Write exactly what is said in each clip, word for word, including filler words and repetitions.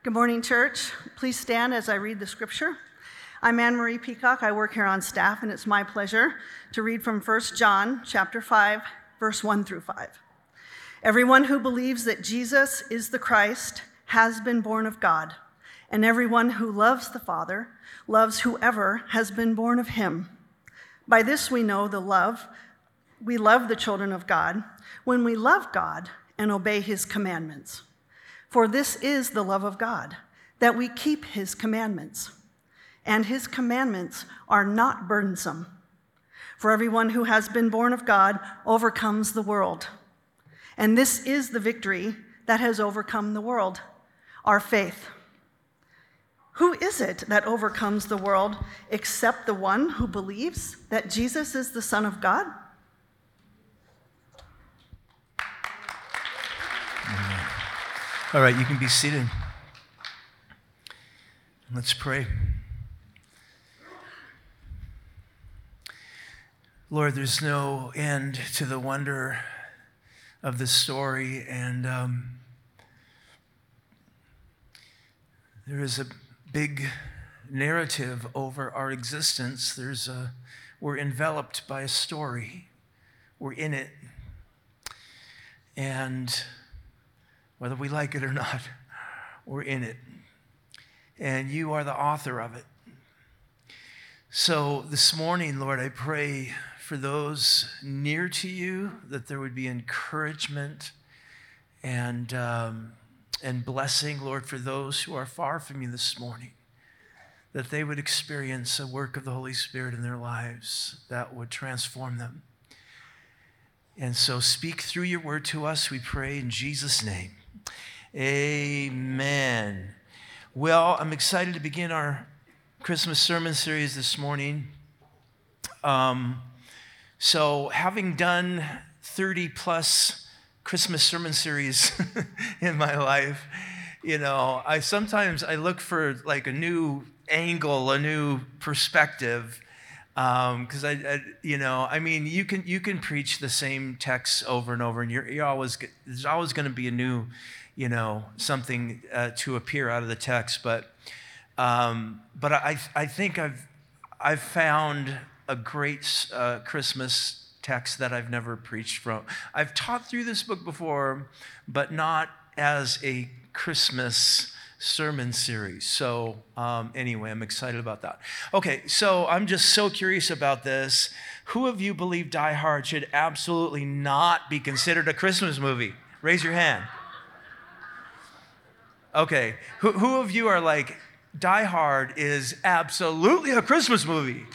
Good morning, church. Please stand as I read the scripture. I'm Anne Marie Peacock. I work here on staff, and it's my pleasure to read from First John chapter five, verse one through five. Everyone who believes that Jesus is the Christ has been born of God, and everyone who loves the Father loves whoever has been born of him. By this we know the love, we love the children of God, when we love God and obey his commandments. For this is the love of God, that we keep his commandments. And his commandments are not burdensome. For everyone who has been born of God overcomes the world. And this is the victory that has overcome the world, our faith. Who is it that overcomes the world except the one who believes that Jesus is the Son of God? All right, you can be seated. Let's pray. Lord, there's no end to the wonder of this story, and um, there is a big narrative over our existence. There's a, we're enveloped by a story. We're in it. And whether we like it or not, we're in it. And you are the author of it. So this morning, Lord, I pray for those near to you that there would be encouragement and, um, and blessing, Lord, for those who are far from you this morning, that they would experience a work of the Holy Spirit in their lives that would transform them. And so speak through your word to us, we pray in Jesus' name. Amen. Well, I'm excited to begin our Christmas sermon series this morning. Um, so having done thirty plus Christmas sermon series in my life, you know, I sometimes I look for like a new angle, a new perspective. Because um, I, I, you know, I mean, you can you can preach the same text over and over, and you're you're always there's always going to be a new, you know, something uh, to appear out of the text. But um, but I I think I've I've found a great uh, Christmas text that I've never preached from. I've taught through this book before, but not as a Christmas sermon series. So um, anyway, I'm excited about that. Okay, so I'm just so curious about this. Who of you believe Die Hard should absolutely not be considered a Christmas movie? Raise your hand. Okay, who, who of you are like, Die Hard is absolutely a Christmas movie?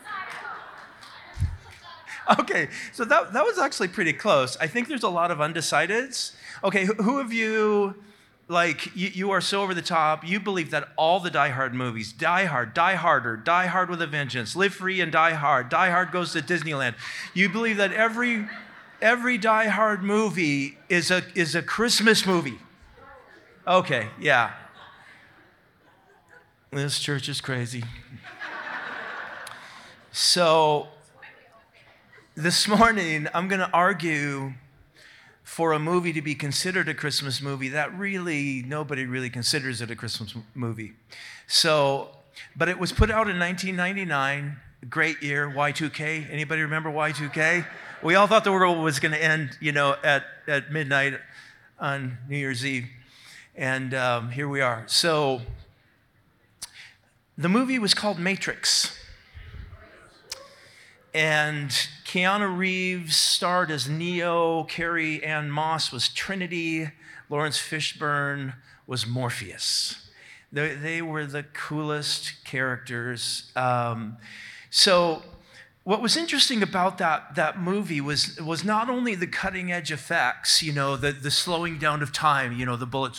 Okay, so that, that was actually pretty close. I think there's a lot of undecideds. Okay, who, who of you... Like, you, you are so over the top, you believe that all the Die Hard movies, Die Hard, Die Harder, Die Hard with a Vengeance, Live Free and Die Hard, Die Hard Goes to Disneyland. You believe that every every Die Hard movie is a is a Christmas movie. Okay, yeah. This church is crazy. So, this morning, I'm going to argue for a movie to be considered a Christmas movie that really, nobody really considers it a Christmas movie. So, but it was put out in nineteen ninety-nine, great year, Y two K. Anybody remember Y two K? We all thought the world was going to end, you know, at, at midnight on New Year's Eve. And um, here we are. So, the movie was called Matrix. And Keanu Reeves starred as Neo, Carrie Ann Moss was Trinity, Lawrence Fishburne was Morpheus. They, they were the coolest characters. Um, so what was interesting about that, that movie was, was not only the cutting edge effects, you know, the, the slowing down of time, you know, the bullets.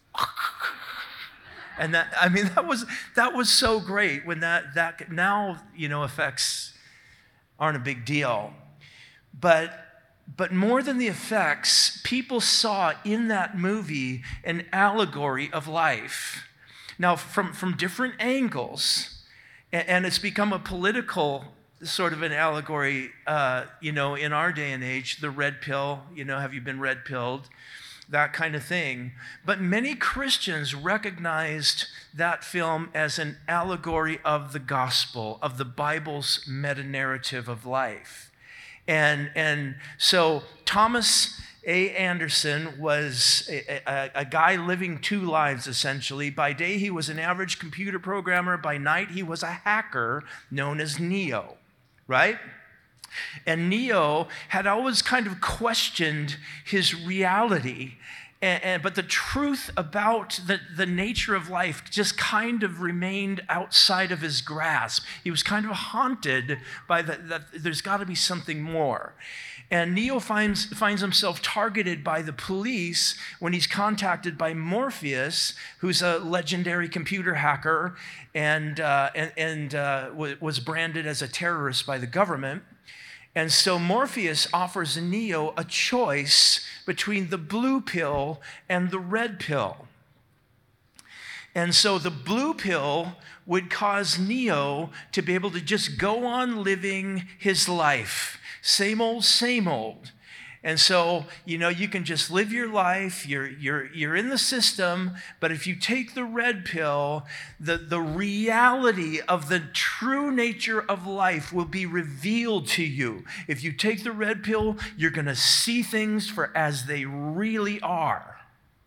And that, I mean, that was, that was so great when that, that now, you know, effects aren't a big deal. But, but more than the effects, people saw in that movie an allegory of life. Now, from, from different angles, and, and it's become a political sort of an allegory, uh, you know, in our day and age, the red pill, you know, have you been red pilled? that kind of thing. But many Christians recognized that film as an allegory of the gospel, of the Bible's meta-narrative of life. And, and so Thomas A. Anderson was a, a, a guy living two lives, essentially. By day, he was an average computer programmer. By night, he was a hacker known as Neo, right? And Neo had always kind of questioned his reality. And, and, but the truth about the, the nature of life just kind of remained outside of his grasp. He was kind of haunted by the, that there's got to be something more. And Neo finds, finds himself targeted by the police when he's contacted by Morpheus, who's a legendary computer hacker and, uh, and, and uh, w- was branded as a terrorist by the government. And so Morpheus offers Neo a choice between the blue pill and the red pill. And so the blue pill would cause Neo to be able to just go on living his life. Same old, same old. And so, you know, you can just live your life, you're, you're, you're in the system, but if you take the red pill, the, the reality of the true nature of life will be revealed to you. If you take the red pill, you're going to see things for as they really are.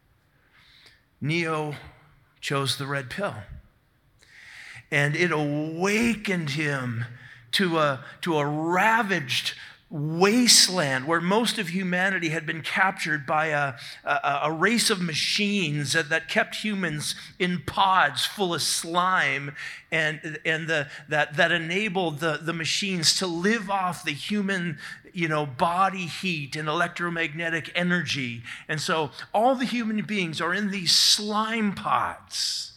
Neo chose the red pill, and it awakened him to a, to a ravaged wasteland where most of humanity had been captured by a, a, a race of machines that, that kept humans in pods full of slime and, and the, that, that enabled the, the machines to live off the human you know, body heat and electromagnetic energy. And so all the human beings are in these slime pods.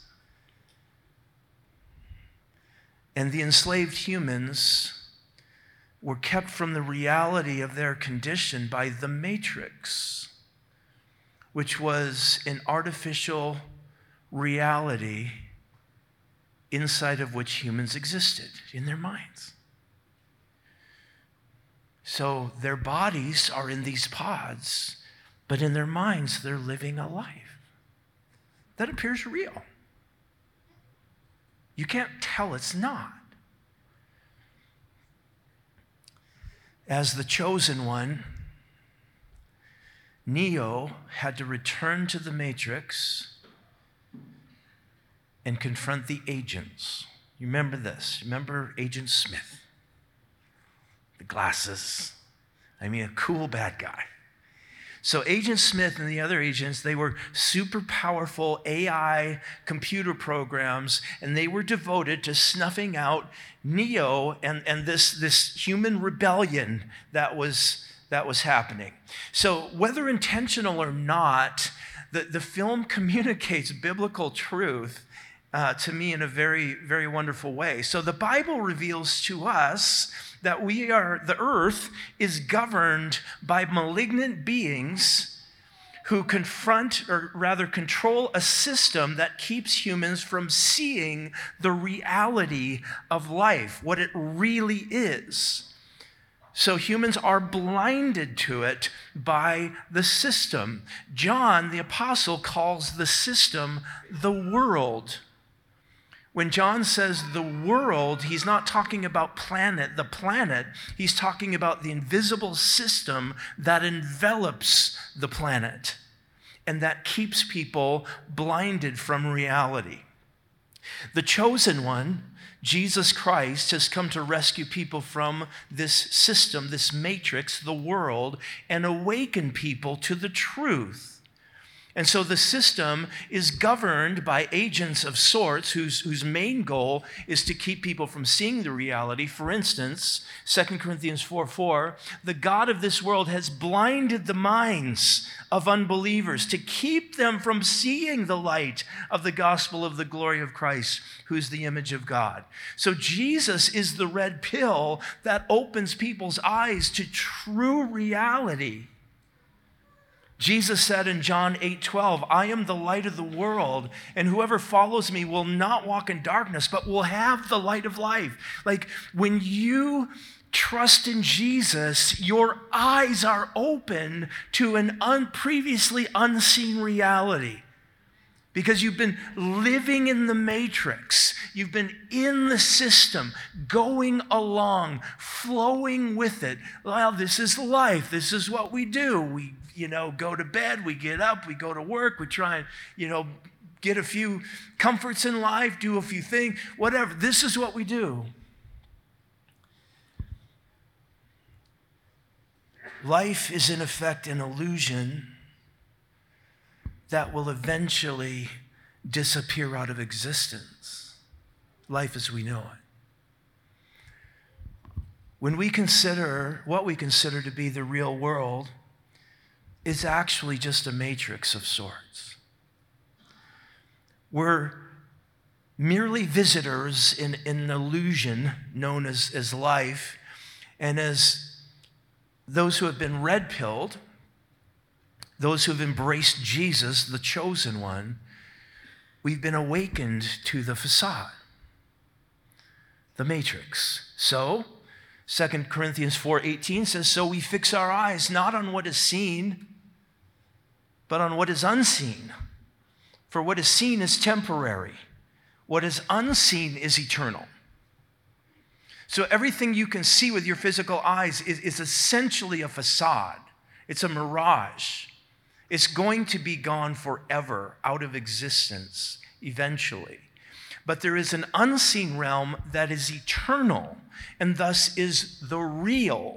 And the enslaved humans were kept from the reality of their condition by the Matrix, which was an artificial reality inside of which humans existed in their minds. So their bodies are in these pods, but in their minds, they're living a life that appears real. You can't tell it's not. As the chosen one, Neo had to return to the Matrix and confront the agents. You remember this? Remember Agent Smith? The glasses. I mean, a cool bad guy. So Agent Smith and the other agents, they were super powerful A I computer programs, and they were devoted to snuffing out Neo and, and this, this human rebellion that was, that was happening. So whether intentional or not, the, the film communicates biblical truth uh, to me in a very, very wonderful way. So the Bible reveals to us that we are, the earth is governed by malignant beings who confront, or rather control, a system that keeps humans from seeing the reality of life, what it really is. So humans are blinded to it by the system. John, the apostle, calls the system the world. When John says the world, he's not talking about planet, the planet. He's talking about the invisible system that envelops the planet and that keeps people blinded from reality. The chosen one, Jesus Christ, has come to rescue people from this system, this matrix, the world, and awaken people to the truth. And so the system is governed by agents of sorts whose, whose main goal is to keep people from seeing the reality. For instance, Second Corinthians four four, the God of this world has blinded the minds of unbelievers to keep them from seeing the light of the gospel of the glory of Christ, who's the image of God. So Jesus is the red pill that opens people's eyes to true reality. Jesus said in John eight twelve, I am the light of the world, and whoever follows me will not walk in darkness, but will have the light of life. Like when you trust in Jesus, your eyes are open to an un- previously unseen reality. Because you've been living in the matrix. You've been in the system, going along, flowing with it. Well, this is life. This is what we do. We, you know, go to bed, we get up, we go to work, we try and, you know, get a few comforts in life, do a few things, whatever. This is what we do. Life is in effect an illusion that will eventually disappear out of existence. Life as we know it. When we consider what we consider to be the real world, it's actually just a matrix of sorts. We're merely visitors in, in an illusion known as, as life, and as those who have been red-pilled, those who have embraced Jesus, the chosen one, we've been awakened to the facade, the matrix. So, Second Corinthians four eighteen says, so we fix our eyes not on what is seen, but on what is unseen. For what is seen is temporary. What is unseen is eternal. So everything you can see with your physical eyes is, is essentially a facade. It's a mirage. It's going to be gone forever, out of existence, eventually. But there is an unseen realm that is eternal, and thus is the real.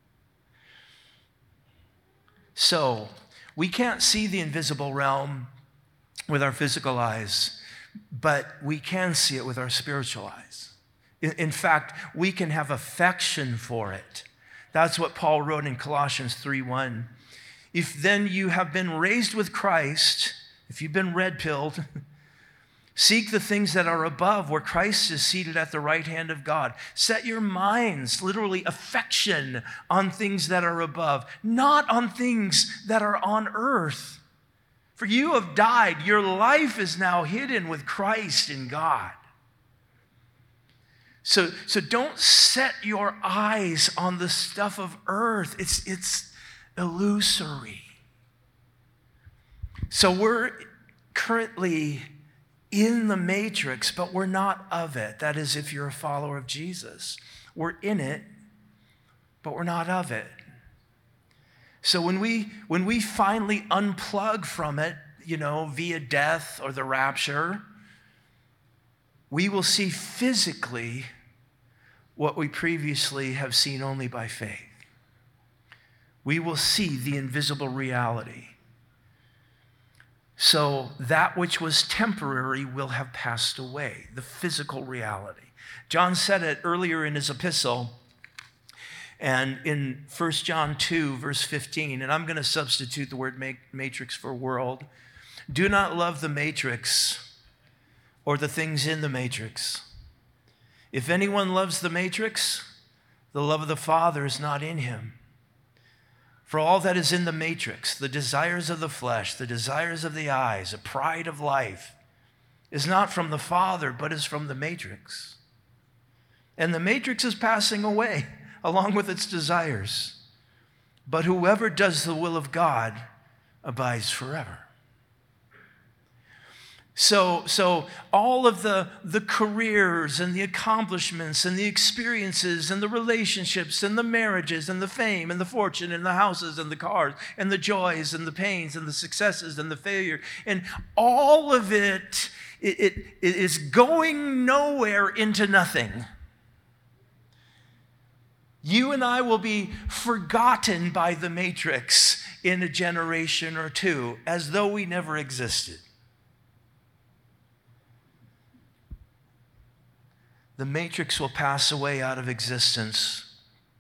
So, we can't see the invisible realm with our physical eyes, but we can see it with our spiritual eyes. In, in fact, we can have affection for it. That's what Paul wrote in Colossians three one. If then you have been raised with Christ, if you've been red-pilled, seek the things that are above, where Christ is seated at the right hand of God. Set your minds, literally affection, on things that are above, not on things that are on earth. For you have died. Your life is now hidden with Christ in God. So, so don't set your eyes on the stuff of earth. It's, it's illusory. So we're currently in the matrix, but we're not of it. That is, if you're a follower of Jesus. We're in it, but we're not of it. So when we when we finally unplug from it, you know, via death or the rapture, we will see physically what we previously have seen only by faith. We will see the invisible reality. So that which was temporary will have passed away, the physical reality. John said it earlier in his epistle, and in First John two, verse fifteen, and I'm going to substitute the word matrix for world. Do not love the matrix or the things in the matrix. If anyone loves the matrix, the love of the Father is not in him. For all that is in the matrix, the desires of the flesh, the desires of the eyes, the pride of life, is not from the Father, but is from the matrix. And the matrix is passing away, along with its desires. But whoever does the will of God abides forever. So, so all of the, the careers and the accomplishments and the experiences and the relationships and the marriages and the fame and the fortune and the houses and the cars and the joys and the pains and the successes and the failure and all of it, it, it, it is going nowhere into nothing. You and I will be forgotten by the matrix in a generation or two, as though we never existed. The matrix will pass away out of existence.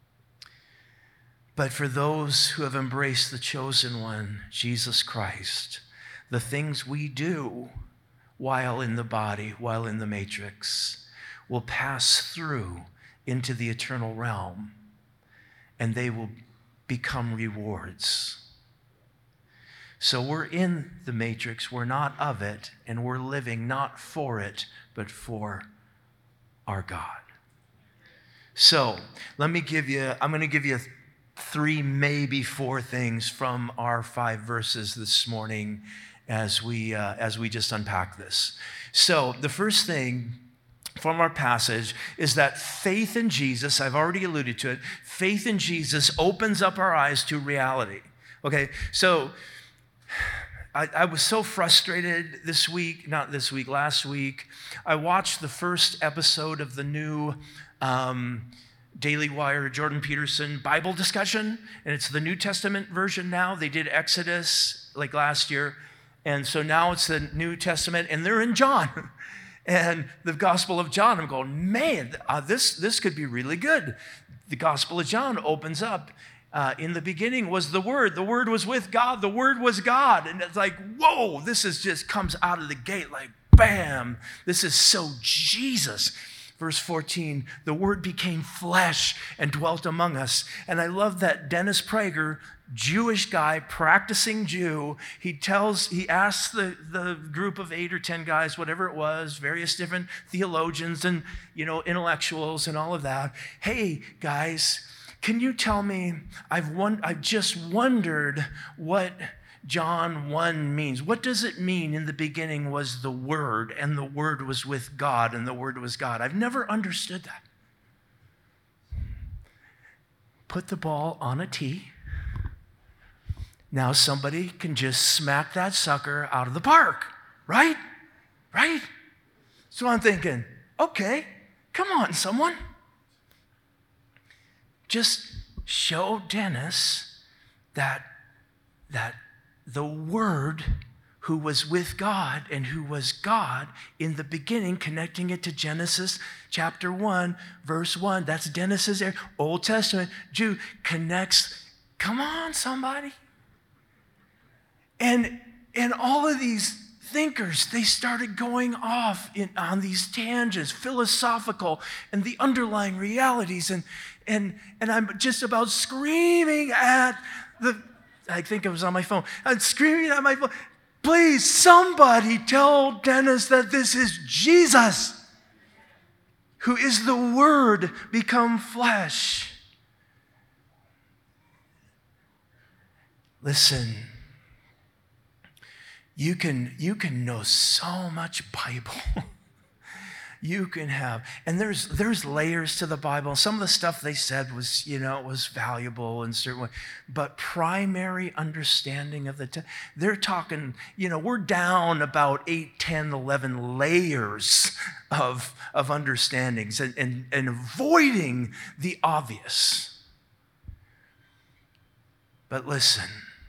But for those who have embraced the chosen one, Jesus Christ, the things we do while in the body, while in the matrix, will pass through into the eternal realm, and they will become rewards. So we're in the matrix, we're not of it, and we're living not for it, but for our God. So let me give you, I'm going to give you three, maybe four things from our five verses this morning as we, uh, as we just unpack this. So the first thing from our passage is that faith in Jesus, I've already alluded to it, faith in Jesus opens up our eyes to reality. Okay, so I, I was so frustrated this week, not this week, last week. I watched the first episode of the new um, Daily Wire, Jordan Peterson Bible discussion, and it's the New Testament version now. They did Exodus like last year, and so now it's the New Testament, and they're in John. And the Gospel of John, I'm going, man, uh, this, this could be really good. The Gospel of John opens up. Uh, in the beginning was the Word. The Word was with God. The Word was God. And it's like, whoa, this is just comes out of the gate like, bam. This is so Jesus. Verse fourteen, the Word became flesh and dwelt among us. And I love that Dennis Prager, Jewish guy, practicing Jew, he tells, he asks the, the group of eight or ten guys, whatever it was, various different theologians and, you know, intellectuals and all of that. Hey, guys, can you tell me, I've, won- I've just wondered what John one means. What does it mean in the beginning was the Word, and the Word was with God, and the Word was God? I've never understood that. Put the ball on a tee. Now somebody can just smack that sucker out of the park, right? Right? So I'm thinking, okay, come on, someone. Just show Dennis that, that the Word who was with God and who was God in the beginning, connecting it to Genesis chapter one, verse one. That's Dennis's Old Testament. Jew connects. Come on, somebody. And, and all of these thinkers, they started going off in, on these tangents, philosophical, and the underlying realities. And, and, and I'm just about screaming at the, I think it was on my phone. I'm screaming at my phone. Please, somebody tell Dennis that this is Jesus, who is the Word become flesh. Listen. You can, you can know so much Bible. You can have, and there's, there's layers to the Bible. Some of the stuff they said was, you know, was valuable in certain way. But primary understanding of the, te- they're talking, you know, we're down about eight, ten, eleven layers of, of understandings and, and, and avoiding the obvious. But listen.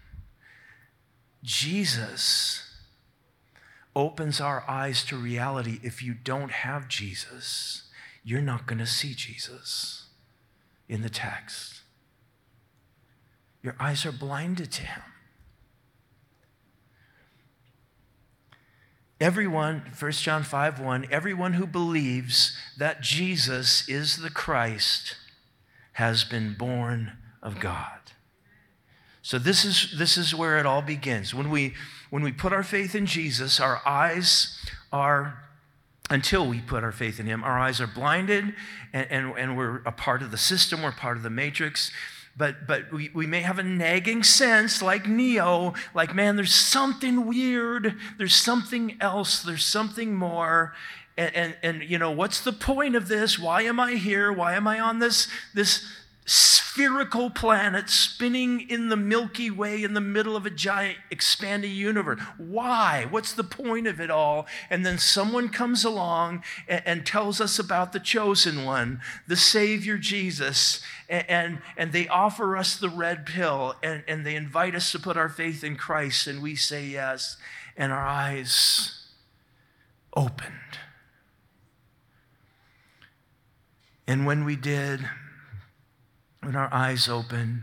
Jesus opens our eyes to reality. If you don't have Jesus, you're not going to see Jesus in the text. Your eyes are blinded to him. Everyone, First John five one, everyone who believes that Jesus is the Christ has been born of God. So this is, this is where it all begins. When we, when we put our faith in Jesus, our eyes are, until we put our faith in him, our eyes are blinded, and, and, and we're a part of the system, we're part of the matrix. But, but we, we may have a nagging sense, like Neo, like, man, there's something weird, there's something else, there's something more. And, and, and you know, what's the point of this? Why am I here? Why am I on this, this spherical planet spinning in the Milky Way in the middle of a giant expanding universe? Why? What's the point of it all? And then someone comes along and, and tells us about the chosen one, the Savior Jesus, and, and, and they offer us the red pill, and, and they invite us to put our faith in Christ, and we say yes, and our eyes opened. And when we did, when our eyes opened,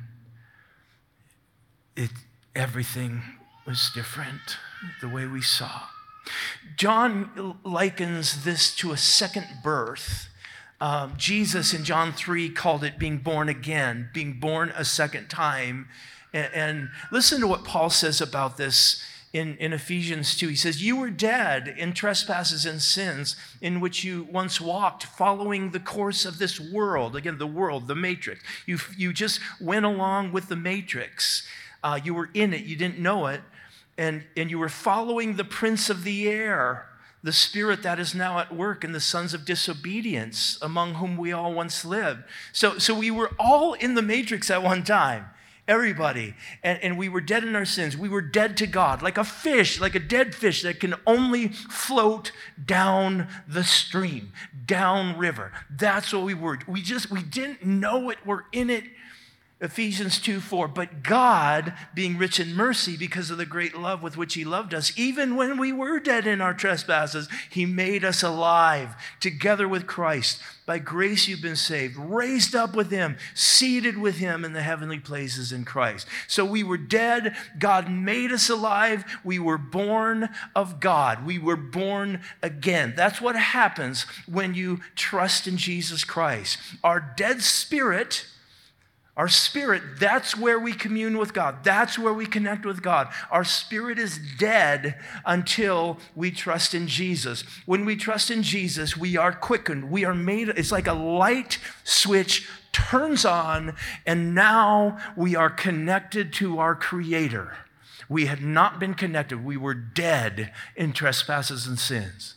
it, everything was different, the way we saw. John likens this to a second birth. Um, Jesus in John three called it being born again, being born a second time. And, and listen to what Paul says about this in, in Ephesians two. He says, you were dead in trespasses and sins in which you once walked, following the course of this world. Again, the world, the matrix. You, you just went along with the matrix. Uh, you were in it. You didn't know it. And, and you were following the prince of the air, the spirit that is now at work in the sons of disobedience, among whom we all once lived. So, so we were all in the matrix at one time, everybody. And, and we were dead in our sins. We were dead to God, like a fish, like a dead fish that can only float down the stream, down river. That's what we were. We just, we didn't know it. We're in it. Ephesians two four, but God, being rich in mercy because of the great love with which he loved us, even when we were dead in our trespasses, he made us alive together with Christ. By grace you've been saved, raised up with him, seated with him in the heavenly places in Christ. So we were dead. God made us alive. We were born of God. We were born again. That's what happens when you trust in Jesus Christ. Our dead spirit, Our spirit, that's where we commune with God. That's where we connect with God. Our spirit is dead until we trust in Jesus. When we trust in Jesus, we are quickened. We are made, it's like a light switch turns on, and now we are connected to our Creator. We had not been connected. We were dead in trespasses and sins.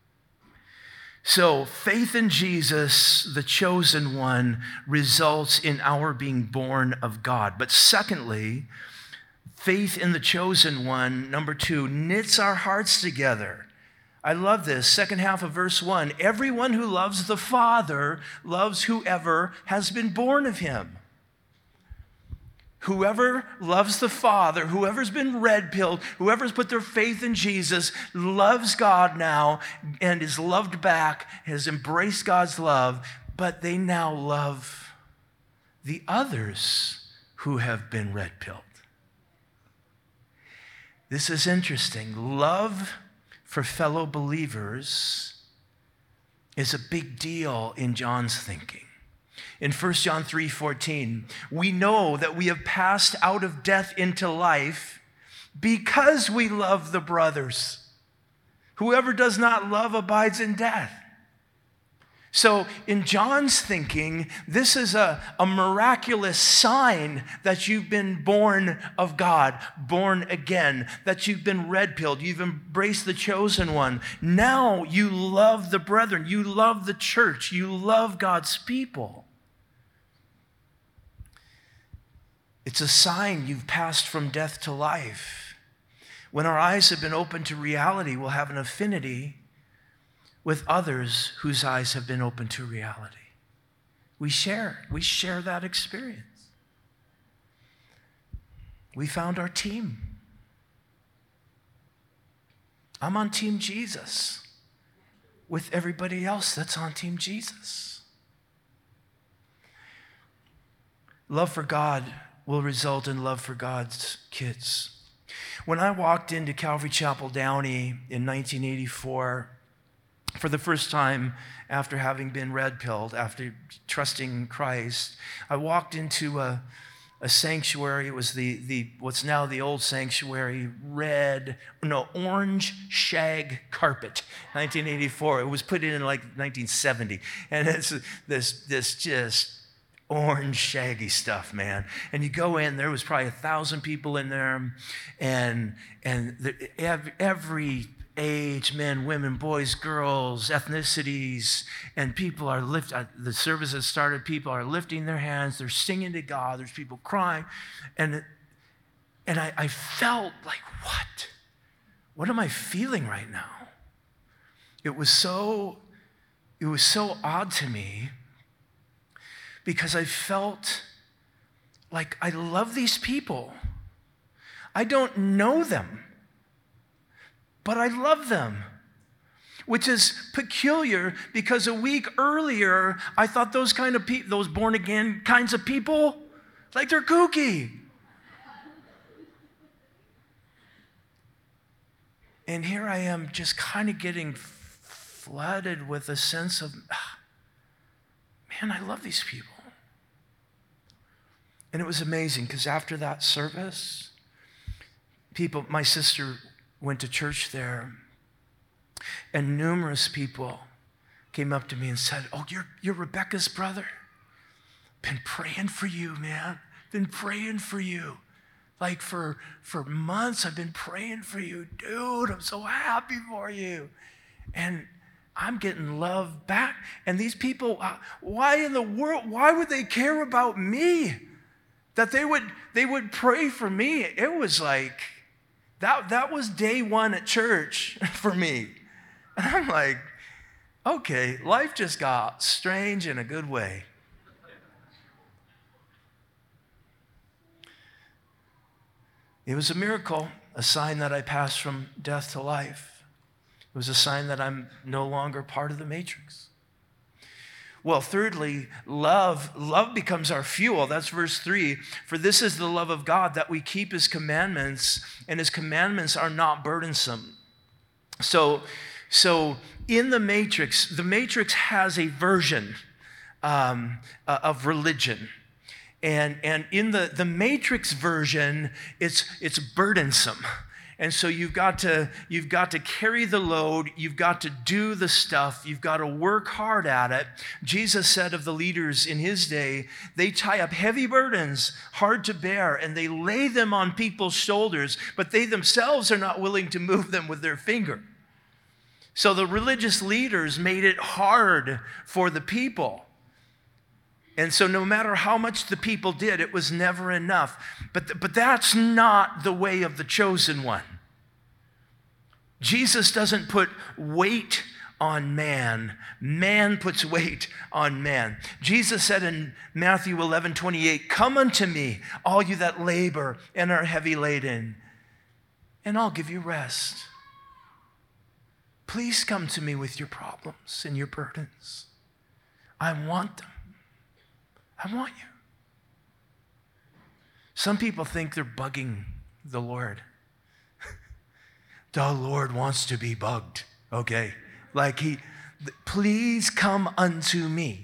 So faith in Jesus, the chosen one, results in our being born of God. But secondly, faith in the chosen one, number two, knits our hearts together. I love this. Second half of verse one. Everyone who loves the Father loves whoever has been born of him. Whoever loves the Father, whoever's been red-pilled, whoever's put their faith in Jesus, loves God now and is loved back, has embraced God's love, but they now love the others who have been red-pilled. This is interesting. Love for fellow believers is a big deal in John's thinking. In First John three fourteen, we know that we have passed out of death into life because we love the brothers. Whoever does not love abides in death. So in John's thinking, this is a, a miraculous sign that you've been born of God, born again, that you've been red-pilled, you've embraced the chosen one. Now you love the brethren, you love the church, you love God's people. It's a sign you've passed from death to life. When our eyes have been opened to reality, we'll have an affinity with others whose eyes have been opened to reality. We share, we share that experience. We found our team. I'm on Team Jesus with everybody else that's on Team Jesus. Love for God will result in love for God's kids. When I walked into Calvary Chapel Downey in nineteen eighty-four, for the first time after having been red-pilled, after trusting Christ, I walked into a, a sanctuary. It was the, the what's now the old sanctuary, red, no, orange shag carpet, nineteen eighty-four. It was put in in like nineteen seventy. And it's this, this just orange shaggy stuff, man. And you go in, there was probably a thousand people in there, and and the, every age, men, women, boys, girls, ethnicities, and people are lifting, the service has started, people are lifting their hands, they're singing to God, there's people crying, and and I, I felt like, what? What am I feeling right now? It was so, it was so odd to me, because I felt like I love these people. I don't know them, but I love them, which is peculiar because a week earlier, I thought those kind of people, those born again kinds of people, like they're kooky. And here I am just kind of getting flooded with a sense of, ah, man, I love these people. And it was amazing because after that service, people, my sister went to church there, and numerous people came up to me and said, oh, you're, you're Rebecca's brother? Been praying for you, man. Been praying for you. Like for, for months, I've been praying for you. Dude, I'm so happy for you. And I'm getting love back. And these people, uh, why in the world, why would they care about me? That they would, they would pray for me. It was like, that, that was day one at church for me. And I'm like, okay, life just got strange in a good way. It was a miracle, a sign that I passed from death to life. It was a sign that I'm no longer part of the matrix. Well, thirdly, love. Love becomes our fuel. That's verse three. For this is the love of God, that we keep his commandments, and his commandments are not burdensome. So, so in the matrix, the matrix has a version um, uh, of religion. And, and in the, the matrix version, it's, it's burdensome. And so you've got to, you've got to carry the load. You've got to do the stuff. You've got to work hard at it. Jesus said of the leaders in his day, they tie up heavy burdens, hard to bear, and they lay them on people's shoulders, but they themselves are not willing to move them with their finger. So the religious leaders made it hard for the people. And so no matter how much the people did, it was never enough. But, th- but that's not the way of the chosen one. Jesus doesn't put weight on man. Man puts weight on man. Jesus said in Matthew eleven twenty-eight, come unto me, all you that labor and are heavy laden, and I'll give you rest. Please come to me with your problems and your burdens. I want them. I want you. Some people think they're bugging the Lord. The Lord wants to be bugged, okay? Like he, please come unto me.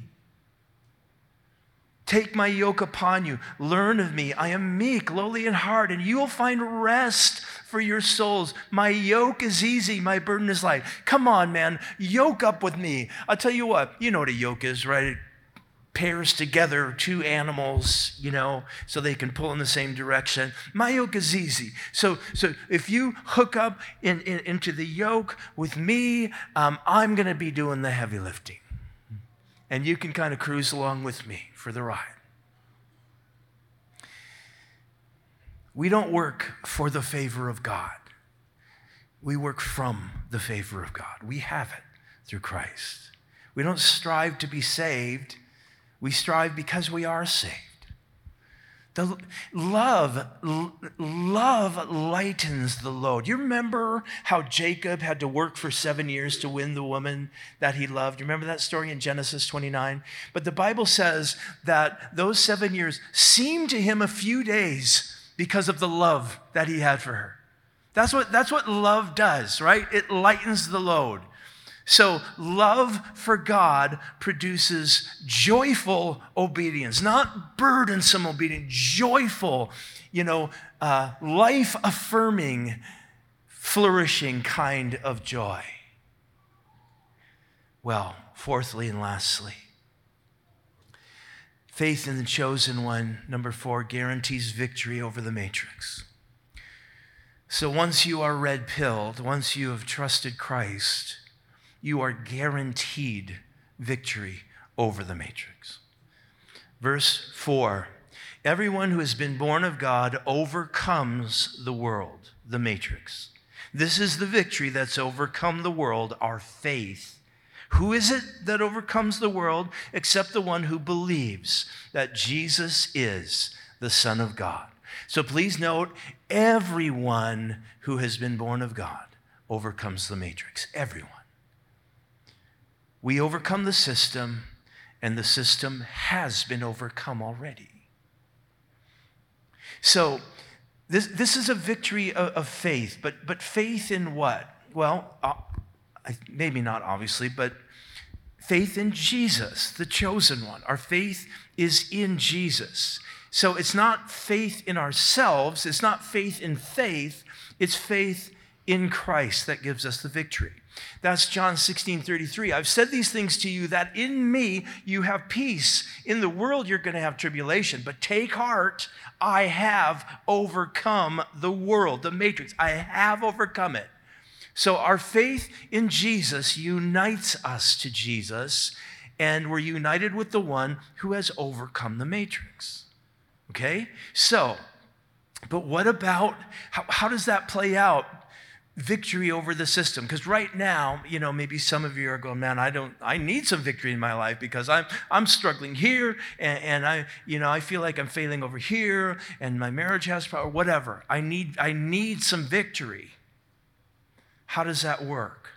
Take my yoke upon you. Learn of me. I am meek, lowly in heart, and you will find rest for your souls. My yoke is easy, my burden is light. Come on, man, yoke up with me. I'll tell you what, you know what a yoke is, right? Pairs together two animals, you know, so they can pull in the same direction. My yoke is easy. So, so if you hook up in, in, into the yoke with me, um, I'm going to be doing the heavy lifting. And you can kind of cruise along with me for the ride. We don't work for the favor of God. We work from the favor of God. We have it through Christ. We don't strive to be saved. We strive because we are saved. The love, love lightens the load. You remember how Jacob had to work for seven years to win the woman that he loved? You remember that story in Genesis twenty-nine? But the Bible says that those seven years seemed to him a few days because of the love that he had for her. That's what, that's what love does, right? It lightens the load. So love for God produces joyful obedience, not burdensome obedience, joyful, you know, uh, life-affirming, flourishing kind of joy. Well, fourthly and lastly, faith in the chosen one, number four, guarantees victory over the matrix. So once you are red-pilled, once you have trusted Christ, you are guaranteed victory over the matrix. Verse four, everyone who has been born of God overcomes the world, the matrix. This is the victory that's overcome the world, our faith. Who is it that overcomes the world except the one who believes that Jesus is the Son of God? So please note, everyone who has been born of God overcomes the matrix. Everyone. We overcome the system, and the system has been overcome already. So this, this is a victory of, of faith, but, but faith in what? Well, uh, maybe not obviously, but faith in Jesus, the chosen one. Our faith is in Jesus. So it's not faith in ourselves, it's not faith in faith, it's faith in Christ that gives us the victory. That's John sixteen thirty-three. I've said these things to you that in me you have peace. In the world you're going to have tribulation, but take heart, I have overcome the world, the matrix. I have overcome it. So our faith in Jesus unites us to Jesus, and we're united with the one who has overcome the matrix. Okay? So, but what about, how, how does that play out? Victory over the system. Because right now, you know, maybe some of you are going, man, I don't, I need some victory in my life because I'm, I'm struggling here, and, and I, you know, I feel like I'm failing over here, and my marriage has problems, whatever. I need, I need some victory. How does that work?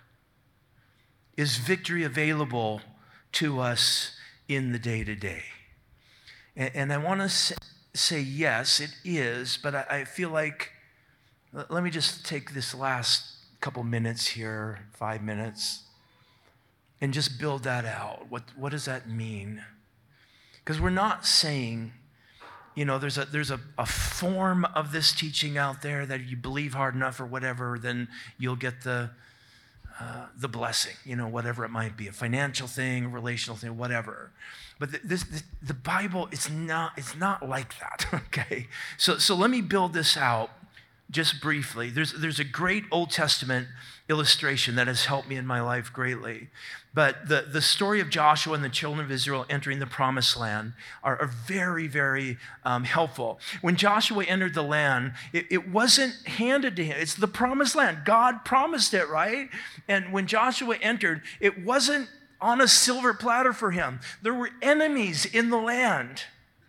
Is victory available to us in the day-to-day? And, and I want to say, say yes, it is, but I, I feel like, let me just take this last couple minutes here, five minutes, and just build that out. What, what does that mean? Because we're not saying, you know, there's a there's a, a form of this teaching out there that you believe hard enough or whatever, then you'll get the uh, the blessing, you know, whatever it might be, a financial thing, a relational thing, whatever. But this, this the Bible, it's not it's not like that. Okay, so so let me build this out. Just briefly, there's, there's a great Old Testament illustration that has helped me in my life greatly. But the, the story of Joshua and the children of Israel entering the promised land are, are very, very um, helpful. When Joshua entered the land, it, it wasn't handed to him. It's the promised land. God promised it, right? And when Joshua entered, it wasn't on a silver platter for him. There were enemies in the land.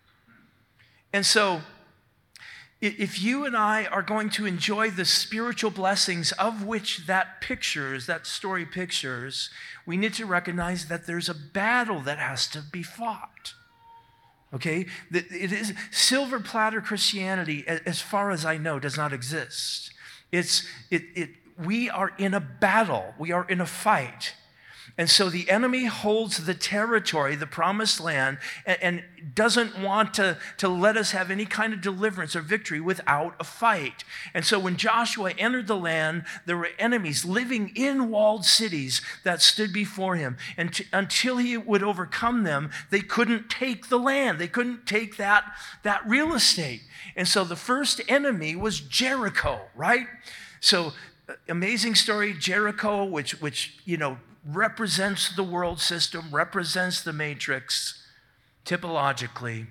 And so, if you and I are going to enjoy the spiritual blessings of which that pictures, that story pictures, we need to recognize that there's a battle that has to be fought. Okay? It is silver platter Christianity, as far as I know, does not exist. It's it it we are in a battle. We are in a fight. And so the enemy holds the territory, the promised land, and, and doesn't want to, to let us have any kind of deliverance or victory without a fight. And so when Joshua entered the land, there were enemies living in walled cities that stood before him. And t- until he would overcome them, they couldn't take the land. They couldn't take that, that real estate. And so the first enemy was Jericho, right? So amazing story, Jericho, which, which you know, represents the world system, represents the matrix, typologically.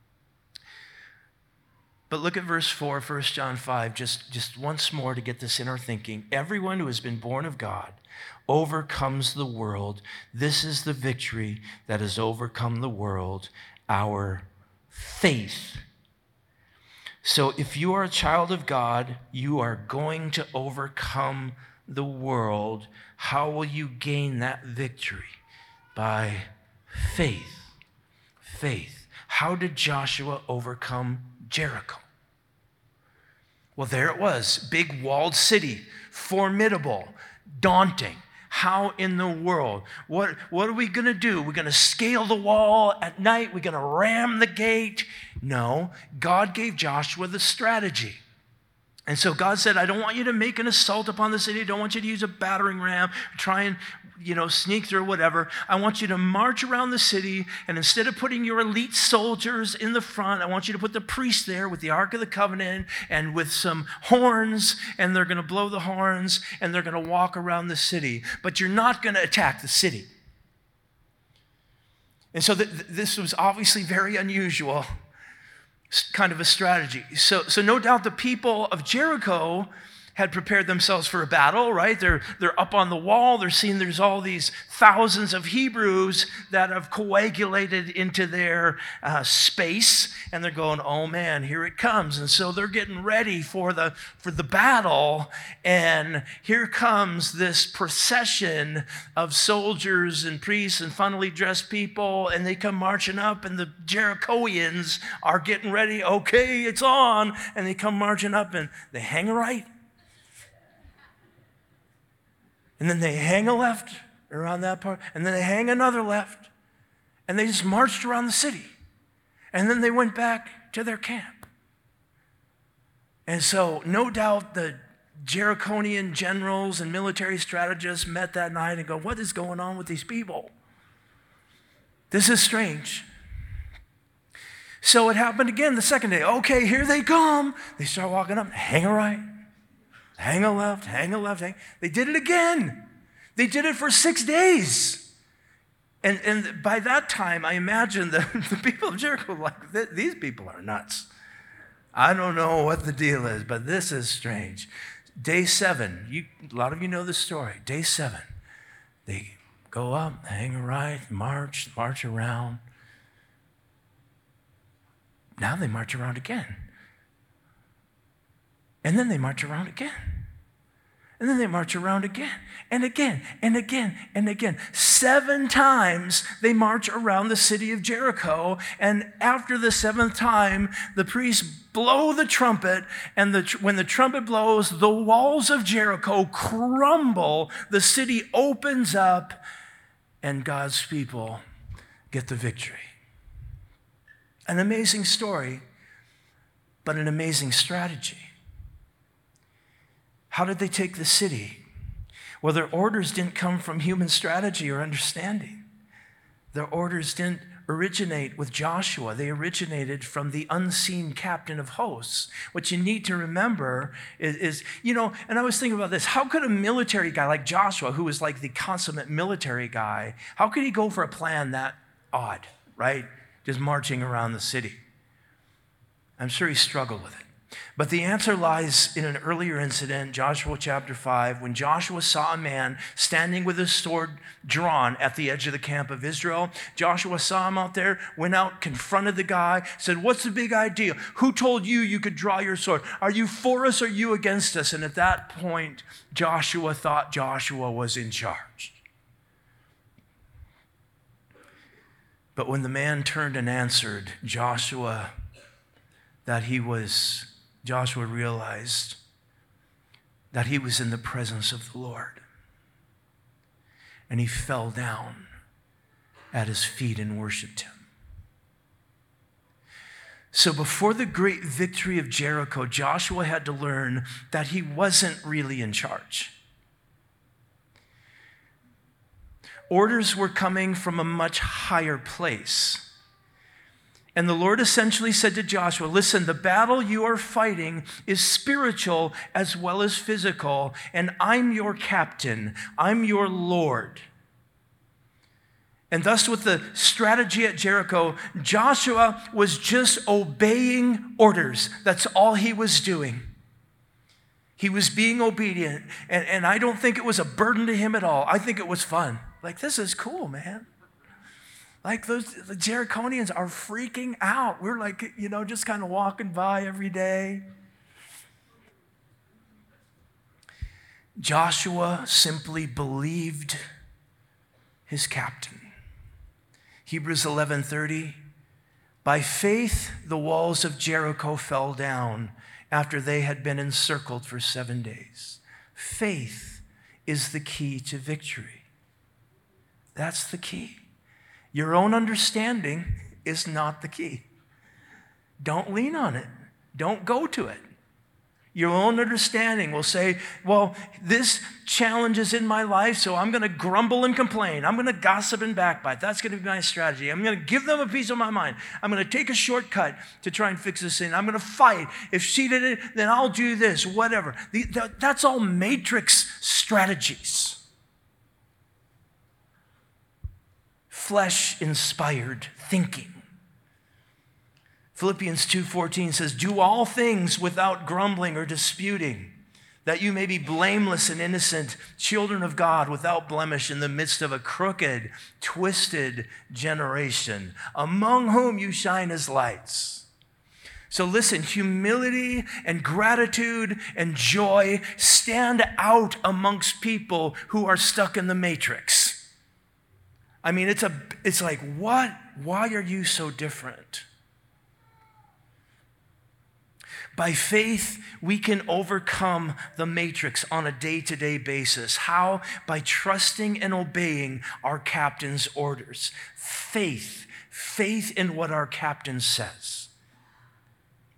But look at verse four, First John five, just, just once more to get this in our thinking. Everyone who has been born of God overcomes the world. This is the victory that has overcome the world, our faith. So if you are a child of God, you are going to overcome the world. How will you gain that victory? By faith. Faith. How did Joshua overcome Jericho? Well, there it was. Big walled city. Formidable. Daunting. How in the world? What, what are we going to do? We're going to scale the wall at night? We're going to ram the gate? No. God gave Joshua the strategy. And so God said, I don't want you to make an assault upon the city. I don't want you to use a battering ram, try and, you know, sneak through, whatever. I want you to march around the city, and instead of putting your elite soldiers in the front, I want you to put the priests there with the Ark of the Covenant and with some horns, and they're going to blow the horns, and they're going to walk around the city. But you're not going to attack the city. And so th- this was obviously very unusual. Kind of a strategy. So, so no doubt the people of Jericho had prepared themselves for a battle, right? They're, they're up on the wall. They're seeing there's all these thousands of Hebrews that have coagulated into their uh, space, and they're going, oh man, here it comes. And so they're getting ready for the, for the battle, and here comes this procession of soldiers and priests and funnily dressed people, and they come marching up, and the Jerichoans are getting ready. Okay, it's on. And they come marching up, and they hang a right. And then they hang a left around that part, and then they hang another left, and they just marched around the city. And then they went back to their camp. And so no doubt the Jericonian generals and military strategists met that night and go, what is going on with these people? This is strange. So it happened again the second day. Okay, here they come. They start walking up, hang a right, hang a left, hang a left. Hang. They did it again. They did it for six days. And, and by that time, I imagine the, the people of Jericho were like, these people are nuts. I don't know what the deal is, but this is strange. Day seven, you, a lot of you know the story. Day seven, they go up, hang a right, march, march around. Now they march around again. And then they march around again. And then they march around again and again and again and again. Seven times they march around the city of Jericho. And after the seventh time, the priests blow the trumpet. And the, when the trumpet blows, the walls of Jericho crumble. The city opens up and God's people get the victory. An amazing story, but an amazing strategy. How did they take the city? Well, their orders didn't come from human strategy or understanding. Their orders didn't originate with Joshua. They originated from the unseen captain of hosts. What you need to remember is, is, you know, and I was thinking about this. How could a military guy like Joshua, who was like the consummate military guy, how could he go for a plan that odd, right? Just marching around the city. I'm sure he struggled with it. But the answer lies in an earlier incident, Joshua chapter five, when Joshua saw a man standing with his sword drawn at the edge of the camp of Israel. Joshua saw him out there, went out, confronted the guy, said, what's the big idea? Who told you you could draw your sword? Are you for us or are you against us? And at that point, Joshua thought Joshua was in charge. But when the man turned and answered Joshua that he was, Joshua realized that he was in the presence of the Lord. And he fell down at his feet and worshiped him. So before the great victory of Jericho, Joshua had to learn that he wasn't really in charge. Orders were coming from a much higher place. And the Lord essentially said to Joshua, listen, the battle you are fighting is spiritual as well as physical, and I'm your captain. I'm your Lord. And thus with the strategy at Jericho, Joshua was just obeying orders. That's all he was doing. He was being obedient, and, and I don't think it was a burden to him at all. I think it was fun. Like, this is cool, man. Like, those the Jericonians are freaking out. We're like, you know, just kind of walking by every day. Joshua simply believed his captain. Hebrews eleven thirty, by faith the walls of Jericho fell down after they had been encircled for seven days. Faith is the key to victory. That's the key. Your own understanding is not the key. Don't lean on it. Don't go to it. Your own understanding will say, well, this challenge is in my life, so I'm going to grumble and complain. I'm going to gossip and backbite. That's going to be my strategy. I'm going to give them a piece of my mind. I'm going to take a shortcut to try and fix this thing. I'm going to fight. If she did it, then I'll do this, whatever. The, that, that's all matrix strategies. Flesh-inspired thinking. Philippians two fourteen says, do all things without grumbling or disputing, that you may be blameless and innocent, children of God without blemish in the midst of a crooked, twisted generation, among whom you shine as lights. So listen, humility and gratitude and joy stand out amongst people who are stuck in the matrix. I mean, it's a, it's like, what? Why are you so different? By faith, we can overcome the matrix on a day-to-day basis. How? By trusting and obeying our captain's orders. Faith. Faith in what our captain says.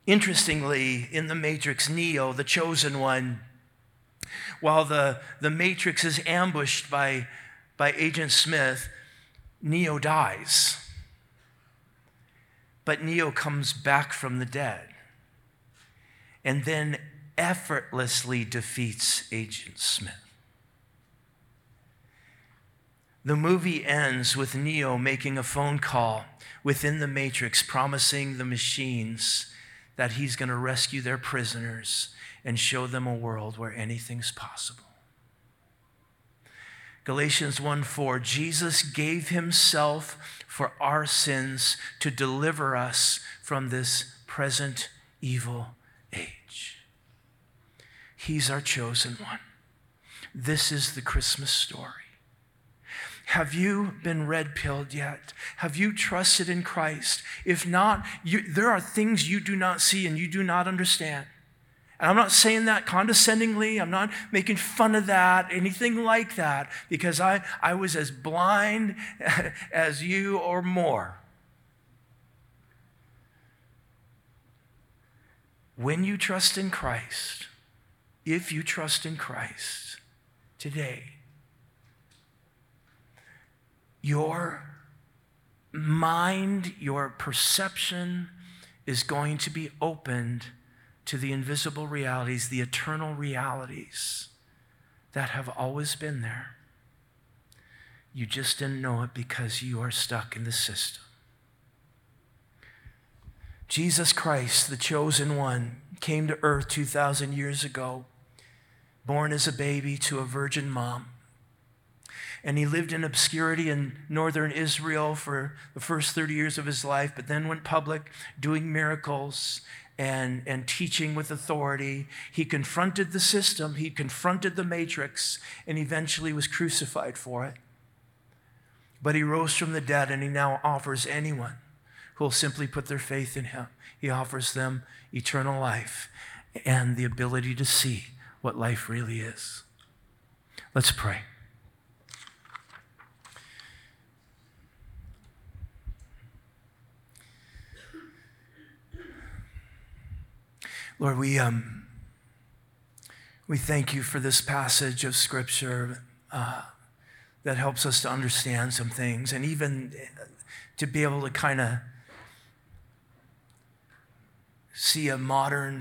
Interestingly, in the Matrix, Neo, the chosen one, while the, the Matrix is ambushed by, by Agent Smith, Neo dies. But Neo comes back from the dead and then effortlessly defeats Agent Smith. The movie ends with Neo making a phone call within the Matrix, promising the machines that he's going to rescue their prisoners and show them a world where anything's possible. Galatians one four, Jesus gave himself for our sins to deliver us from this present evil age. He's our chosen one. This is the Christmas story. Have you been red-pilled yet? Have you trusted in Christ? If not, you, there are things you do not see and you do not understand. And I'm not saying that condescendingly. I'm not making fun of that, anything like that, because I, I was as blind as you or more. When you trust in Christ, if you trust in Christ today, your mind, your perception is going to be opened to the invisible realities, the eternal realities that have always been there. You just didn't know it because you are stuck in the system. Jesus Christ, the chosen one, came to earth two thousand years ago, born as a baby to a virgin mom. And he lived in obscurity in northern Israel for the first thirty years of his life, but then went public doing miracles and, and teaching with authority. He confronted the system, he confronted the matrix, and eventually was crucified for it. But he rose from the dead, and he now offers anyone who will simply put their faith in him, he offers them eternal life and the ability to see what life really is. Let's pray. Lord, we um, we thank you for this passage of Scripture uh, that helps us to understand some things, and even to be able to kind of see a modern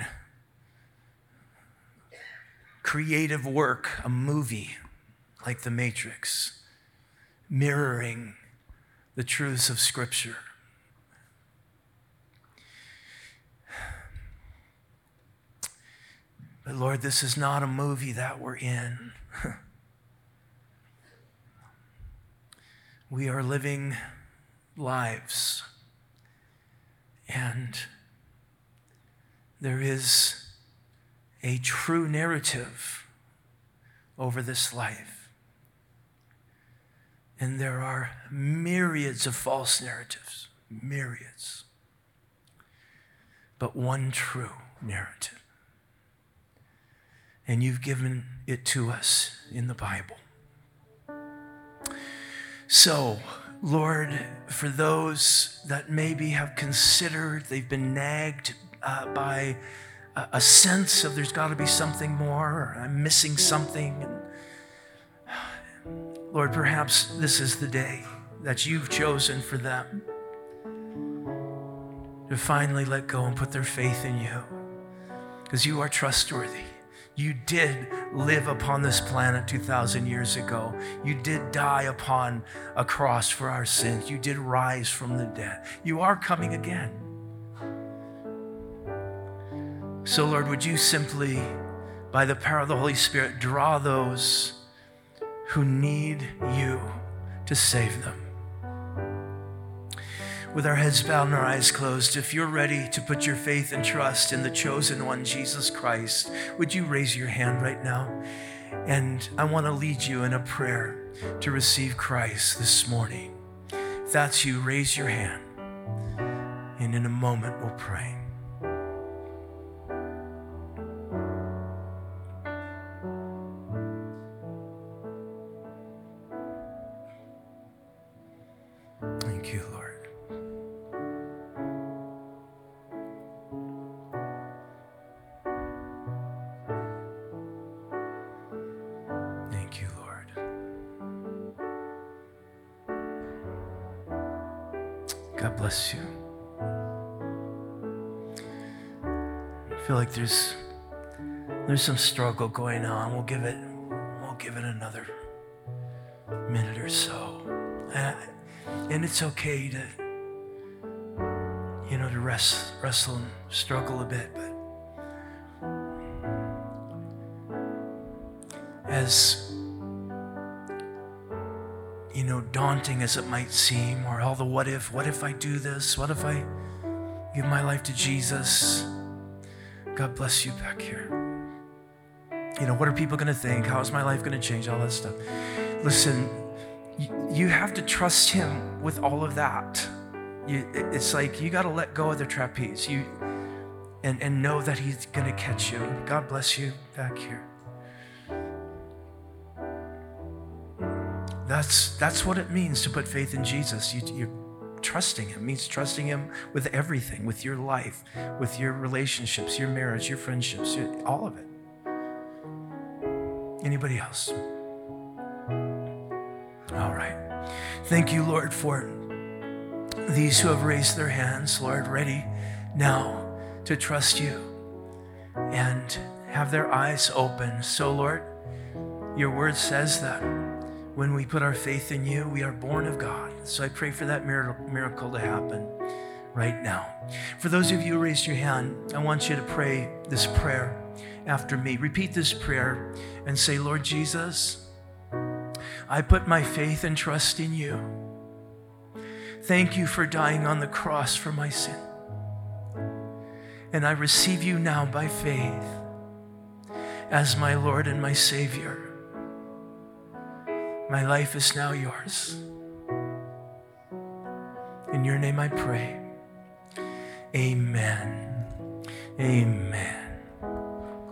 creative work, a movie like The Matrix, mirroring the truths of Scripture. But Lord, this is not a movie that we're in. We are living lives, and there is a true narrative over this life. And there are myriads of false narratives, myriads, but one true narrative. And you've given it to us in the Bible. So, Lord, for those that maybe have considered, they've been nagged uh, by a, a sense of there's got to be something more, or I'm missing something. And, Lord, perhaps this is the day that you've chosen for them to finally let go and put their faith in you, because you are trustworthy. You did live upon this planet two thousand years ago. You did die upon a cross for our sins. You did rise from the dead. You are coming again. So, Lord, would you simply, by the power of the Holy Spirit, draw those who need you to save them. With our heads bowed and our eyes closed, if you're ready to put your faith and trust in the chosen one, Jesus Christ, would you raise your hand right now? And I want to lead you in a prayer to receive Christ this morning. If that's you, raise your hand. And in a moment, we'll pray. Thank you, Lord. God bless you. I feel like there's there's some struggle going on. We'll give it we'll give it another minute or so. Uh, and it's okay to, you know, to rest, wrestle and struggle a bit, but as, you know, daunting as it might seem, or all the what if, what if I do this? What if I give my life to Jesus? God bless you back here. You know, what are people going to think? How is my life going to change? All that stuff. Listen, you, you have to trust him with all of that. You, it's like you got to let go of the trapeze you, and, and know that he's going to catch you. God bless you back here. That's, that's what it means to put faith in Jesus. You, you're trusting him. It means trusting him with everything, with your life, with your relationships, your marriage, your friendships, your, all of it. Anybody else? All right. Thank you, Lord, for these who have raised their hands, Lord, ready now to trust you and have their eyes open. So, Lord, your word says that when we put our faith in you, we are born of God. So I pray for that miracle to happen right now. For those of you who raised your hand, I want you to pray this prayer after me. Repeat this prayer and say, Lord Jesus, I put my faith and trust in you. Thank you for dying on the cross for my sin. And I receive you now by faith as my Lord and my Savior. My life is now yours. In your name I pray. Amen. Amen.